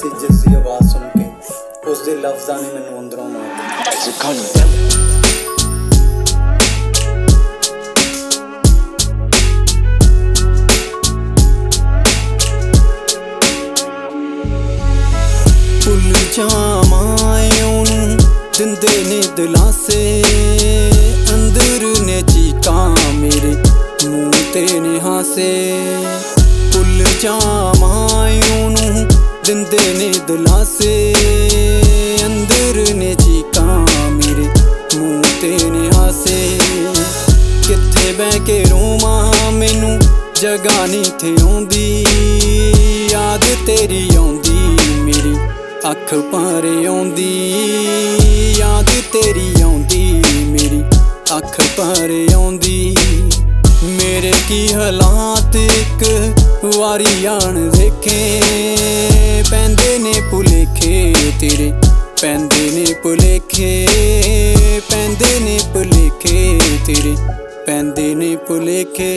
ਦੀ ਜਿਸ ਦੀ ਆਵਾਜ਼ ਸੁਣ ਕੇ ਉਸ ਦੇ ਲਫ਼ਜ਼ਾਂ ਨੇ ਮੈਨੂੰ ਅੰਦਰੋਂ ਮਾਰ ਦਿੱਤਾ। ਭੁੱਲ ਜਾਵਾਂ ਉਹਨੂੰ ਦਿੰਦੇ ਨੇ ਦਿਲਾਸੇ, ਅੰਦਰ ਨੇ ਚੀਕਾਂ ਮੇਰੇ ਮੂੰਹ ਤੇ ਨੇ ਹਾਸੇ। ਭੁੱਲ ਜਾਵਾਂ ਉਹਨੂੰ ਦਿੰਦੇ ਨੇ ਦਿਲਾਸੇ, ਅੰਦਰ ਨੇ ਚੀਕਾਂ ਮੇਰੇ ਮੂੰਹ ਤੇ ਨੇ ਹਾਸੇ। ਕਿੱਥੇ ਬਹਿ ਕੇ ਰੋਵਾਂ ਮੈਨੂੰ ਜਗ੍ਹਾ ਨੀ ਥੇ ਆਉਂਦੀ, ਯਾਦ ਤੇਰੀ ਆਉਂਦੀ ਮੇਰੀ ਅੱਖ ਭਾਰੇ ਆਉਂਦੀ, ਯਾਦ ਤੇਰੀ ਆਉਂਦੀ ਮੇਰੀ ਅੱਖ ਭਾਰੇ ਆਉਂਦੀ। ਮੇਰੇ ਕੀ ਹਾਲਾਤ ਇੱਕ ਵਾਰੀ ਆਣ ਦੇਖੇ, ਪੈਂਦੇ ਨੇ ਭੁਲੇਖੇ ਤੇਰੇ, ਪੈਂਦੇ ਨੇ ਭੁਲੇਖੇ, ਪੈਂਦੇ ਨੇ ਭੁਲੇਖੇ ਤੇਰੇ, ਪੈਂਦੇ ਨੇ ਭੁਲੇਖੇ।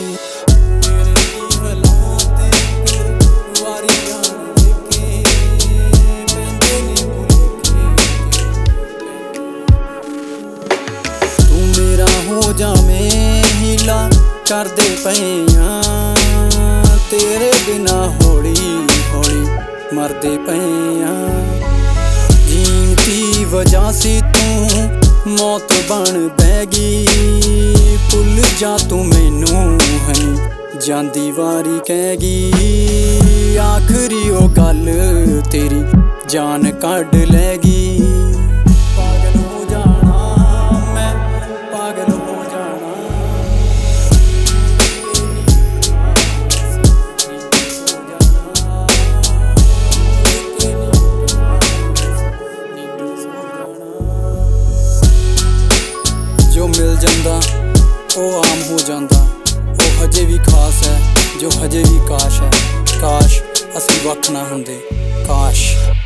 ਹੋ ਜਾਵੇਂ ਹੀਲਾ ਕਰਦੇ ਪਏ ਆਂ, ਤੇਰੇ ਬਿਨਾ ਹੌਲੀ ਹੌਲੀ ਮਰਦੇ ਪਏ ਆਂ। ਜੀਣ ਦੀ ਵਜ੍ਹਾ ਸੀ ਤੂੰ ਮੌਤ ਬਣ ਬਹਿ ਗਈ, ਭੁੱਲ ਜਾ ਤੂੰ ਮੈਨੂੰ ਹਨੀ ਜਾਂਦੀ ਵਾਰੀ ਕਹਿ ਗਈ। ਆਖਰੀ ਉਹ ਗੱਲ ਤੇਰੀ ਜਾਨ ਕੱਢ ਲੈ ਗਈ। ਪਾਗਲ ਹੋ ਜਾਣਾ ਮੈਂ, ਪਾਗਲ ਹੋ ਜਾਣਾ। ਜੋ ਮਿਲ ਜਾਂਦਾ ਉਹ ਆਮ ਹੋ ਜਾਂਦਾ, ਉਹ ਹਜੇ ਵੀ ਖਾਸ ਹੈ ਜੋ ਹਜੇ ਵੀ ਕਾਸ਼ ਹੈ। ਕਾਸ਼ ਅਸੀਂ ਵੱਖ ਨਾ ਹੁੰਦੇ, ਕਾਸ਼।